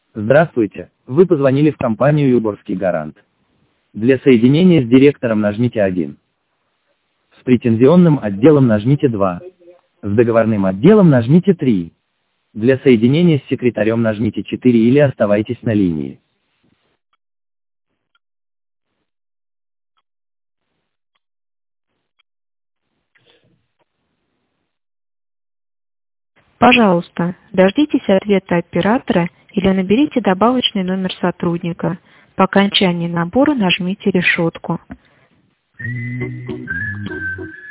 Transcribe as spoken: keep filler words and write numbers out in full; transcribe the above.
Здравствуйте, вы позвонили в компанию Югорский Гарант. Для соединения с директором нажмите один. С претензионным отделом нажмите два. С договорным отделом нажмите три. Для соединения с секретарем нажмите четыре или оставайтесь на линии. Пожалуйста, дождитесь ответа оператора или наберите добавочный номер сотрудника. По окончании набора нажмите решетку.